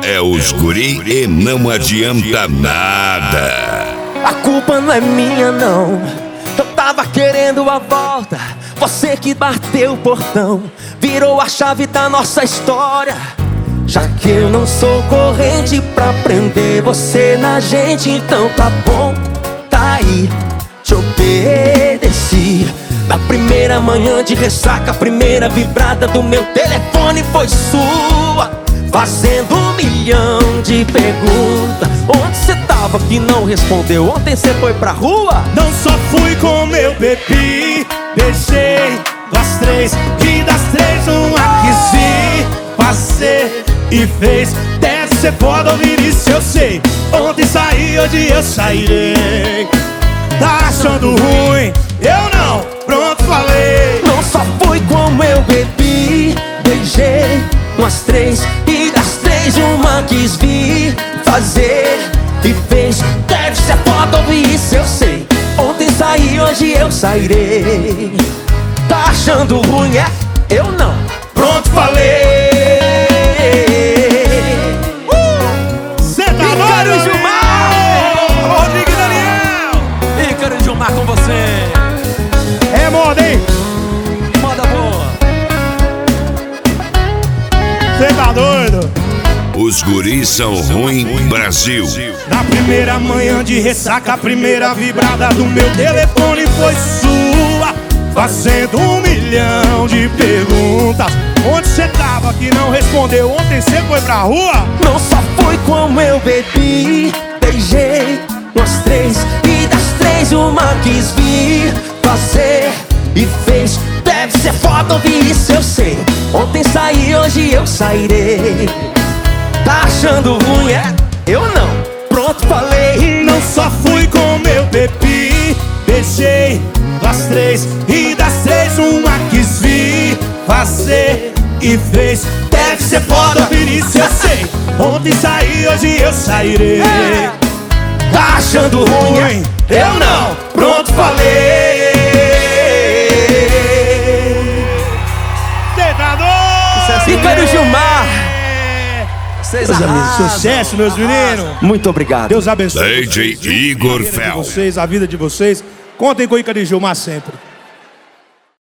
é os guri e não adianta nada. A culpa não é minha não, eu tava querendo a volta. Você que bateu o portão, virou a chave da nossa história. Já que eu não sou corrente pra prender você na gente, então tá bom, tá aí, te obedeci. Na primeira manhã de ressaca, a primeira vibrada do meu telefone foi sua, fazendo 1 milhão de perguntas. Onde você tava que não respondeu? Ontem você foi pra rua? Não só fui como eu bebi, beijei das 3 e das 3 uma quis vir fazer e fez. Deve ser foda ouvir isso, eu sei. Ontem saí, hoje eu sairei. Tá achando ruim? Eu não, pronto, falei. Não só fui como eu bebi, beijei umas 3 e das 3 uma quis vir fazer e fez. Deve ser foda ouvir isso, eu sei. Ontem saí, hoje eu sairei. Tá achando ruim, é? Eu não, pronto, falei. Ícaro e Gilmar! Rodrigo e Daniel! Ícaro e Gilmar com você. É moda, hein? Moda boa. Cê tá doido? Os guris são ruim, Brasil. Na primeira manhã de ressaca, a primeira vibrada do meu telefone foi sua, fazendo 1 milhão de perguntas. Onde cê tava que não respondeu? Ontem cê foi pra rua? Não só fui como eu bebi, beijei umas 3 e das 3 uma quis vir fazer e fez. Deve ser foda ouvir isso, eu sei. Ontem saí, hoje eu sairei. Tá achando ruim, é? Eu não, pronto, falei. Não só fui como eu bebi, beijei das 3 e das 3 uma quis vir fazer e fez. Deve ser foda ouvir isso, eu sei. Ontem saí, hoje eu sairei. Tá achando ruim, é? Eu não, pronto, falei. Cê tá doido? Ícaro e Gilmar, vocês Meus amigos, arrasam. sucesso, meus meninos. Muito obrigado. Deus abençoe DJ vocês, Igor a vida de Fel. vocês, a vida de vocês. Contem com o Ícaro e Gilmar sempre.